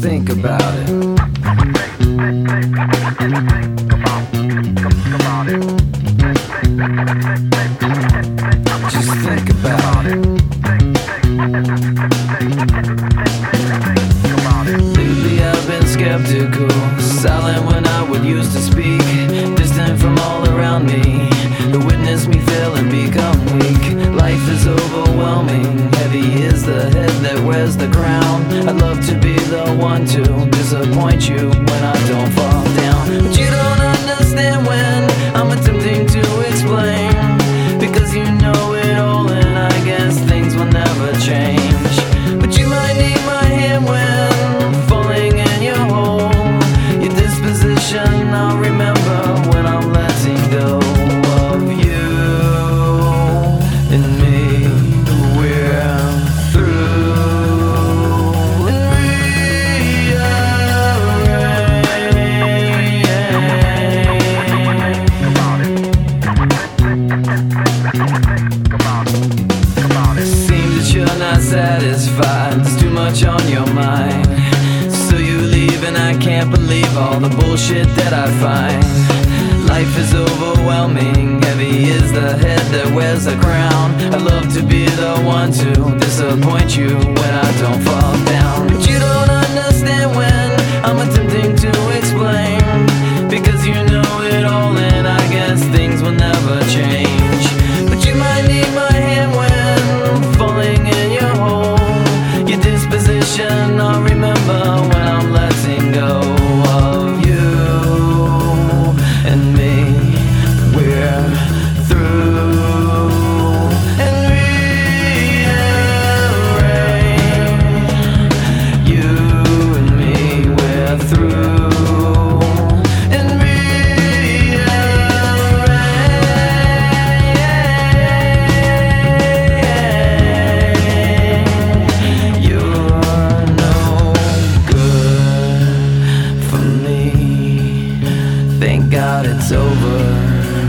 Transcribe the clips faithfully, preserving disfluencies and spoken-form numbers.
think about it. Just think about it. Lately I've been skeptical, silent when I would used to speak, distant from all around me, who witness me fail and become weak. Life is overwhelming, heavy is the head that wears the crown. I'd love to be the one to disappoint you when I don't fall down, but you don't understand when I'm attempting to explain, because you know it all and I guess things will never change. But you might need my hand when falling in your hole. Your disposition I'll remember when I'm letting go of you and me. We're through and seems that you're not satisfied, there's too much on your mind, so you leave and I can't believe all the bullshit that I find. Life is overwhelming, heavy is the head that wears a crown. I'd love to be the one to disappoint you when I don't fall down, but you don't understand when I'm attempting to explain, because you know it all and I guess things will never change. But you might need my hand when falling in your hole. Your disposition I'll remember when I'm letting go of you and me. We're through and rearrange. You and me, we're through and rearrange. You're no good for me. Thank God it's over.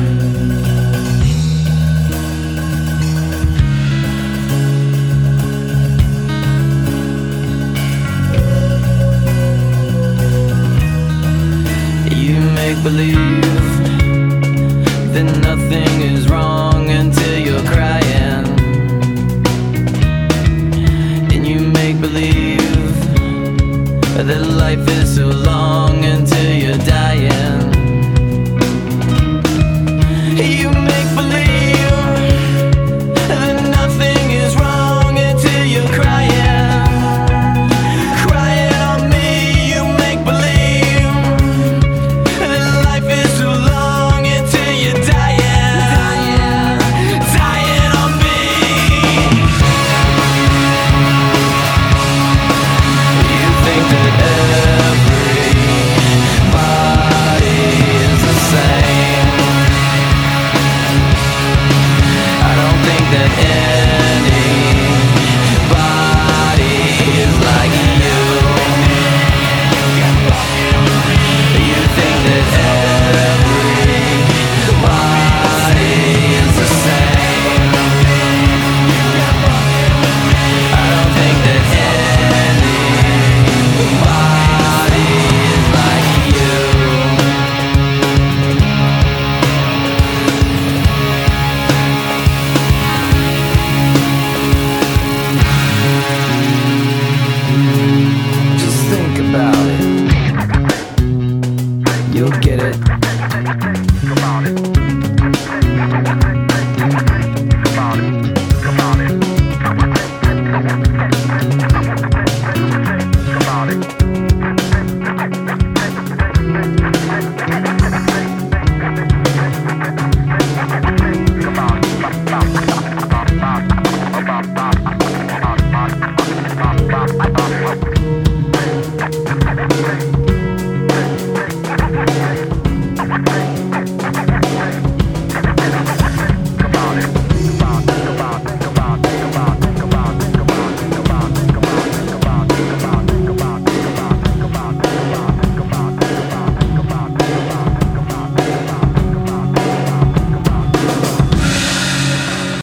You make believe that nothing is wrong until you're crying, and you make believe that life is so long